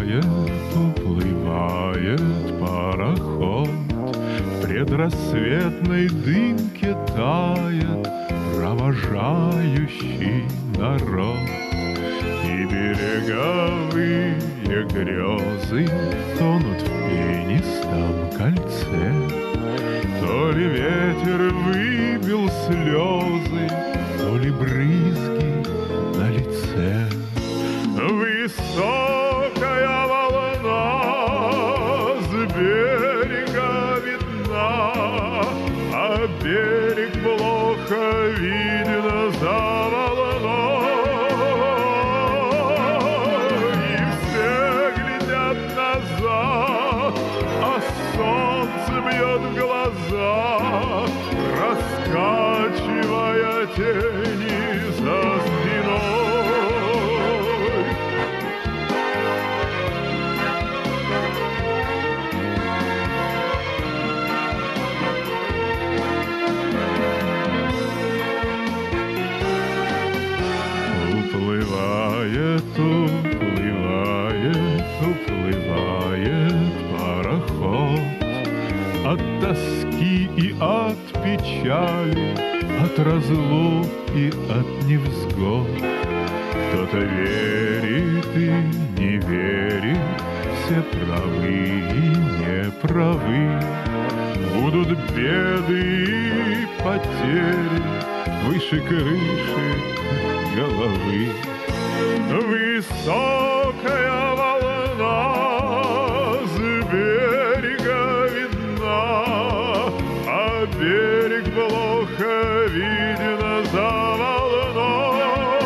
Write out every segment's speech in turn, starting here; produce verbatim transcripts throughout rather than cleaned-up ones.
Уплывает, уплывает пароход, в предрассветной дымке тает провожающий народ. И береговые грезы тонут в пенистом кольце. То ли ветер выбил слезы, то ли брызги на лице. Высокая волна с берега видна, а берег плохо видно за волной. И все глядят назад, а солнце бьет в глаза, раскачивая тени за спиной. Уплывает, уплывает, уплывает пароход от тоски и от печали, от разлук и от невзгод. Кто-то верит и не верит, все правы и неправы. Будут беды и потери выше крыши головы. Высокая волна с берега видна, а берег плохо видно за волной.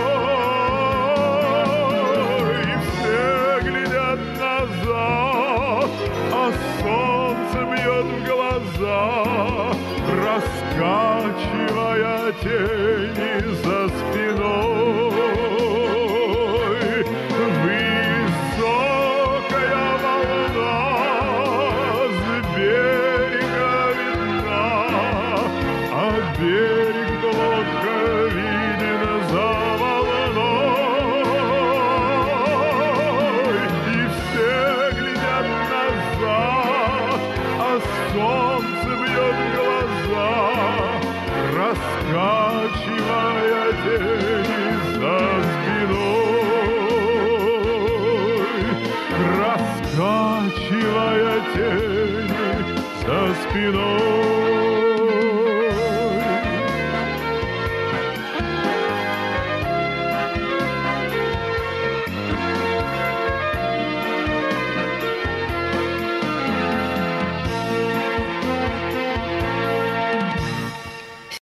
И все глядят назад, а солнце бьет в глаза, раскачивая тени за спиной. Высокая волна с берега видна, а берег плохо видно за волной. И все глядят назад, а солнце бьет в глаза, раскачивая тени за спиной, раскачивая тени за спиной.